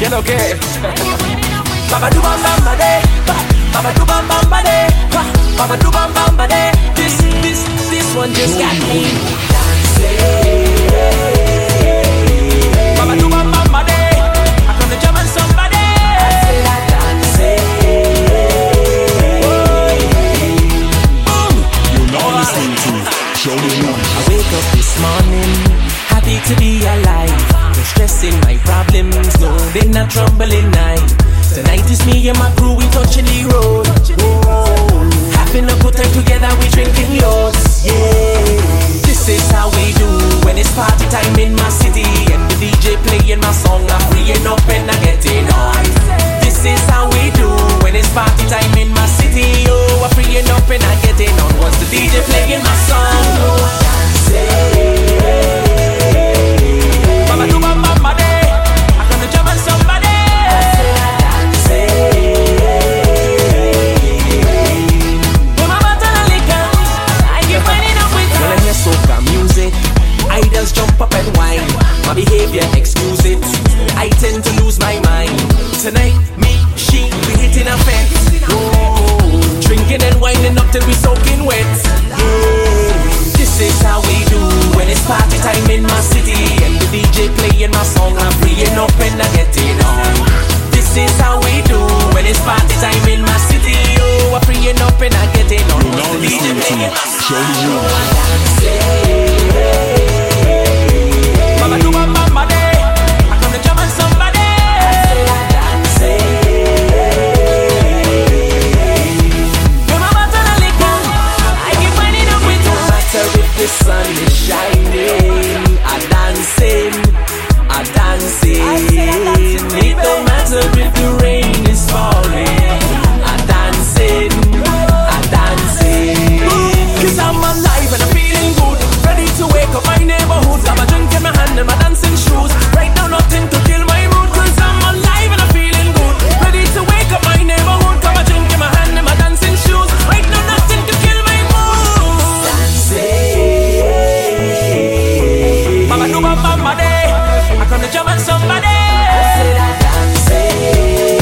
listen, okay? Baba do bam bam bade, Baba do bam bam bade, Baba do bam bam bade. This one just got me dancing. Baba do bam bam bade, I come to jam on somebody. I said I dancing. You're now listening to Show Me One. I wake up this morning, happy to be alive. No stressing my problems, no, they not troubling night. Tonight is me and my crew, we touching the road. Whoa. Having a good time together, we drinking loads. Yeah, this is how we do when it's party time in my city. And the DJ playing my song, I'm freeing up and I'm getting on. This is how we do when it's party time in my city. Oh, I'm freeing up and I'm getting on. Once the DJ playing my song, oh, dancing. Mama do bam bam bade, I come to jam on somebody. Soca music, I just jump up and whine. My behavior, excuse it, I tend to lose my mind. Tonight, me, she, we hitting a fence. Whoa. Drinking and whining up till we soaking wet. Yeah. This is how we do when it's party time in my city. And the DJ playing my song, I'm freeing up and I'm getting on. This is how we do when it's party time in my city. Oh, I'm freeing up and I'm getting on. You're now listening to Show Me One. Baba do bam bam bade, I come to jam on somebody. When my bottle of liquor, I keep winding up with you. No matter if the sun is shining, I dancing, I dancing. It don't matter if the rain is falling, I dancing, I dancing. 'Cause I'm alive and I'm feeling good, ready to wake up my neighborhood. Got my drink in my hand and my dancing shoes. Right now nothing to kill my mood, 'cause I'm alive and I'm feeling good, ready to wake up my neighborhood. Got my drink in my hand and my dancing shoes. Right now nothing to kill my mood. Dancing. Mama do bam bam bade, I come to jam on somebody. I said I dancing.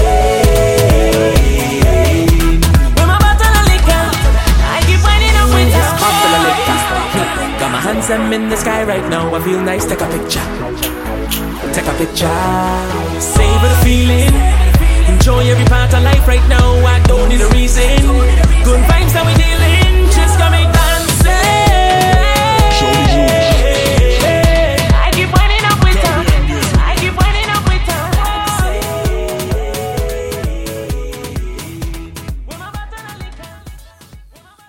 With my bottle of liquor, I keep winding up with this bottle of liquor. Got my hands them in the sky right now, I feel nice, take a picture. Take a picture. Savor the feeling, enjoy every part of life right now, I don't need a reason. Good vibes that we dealing.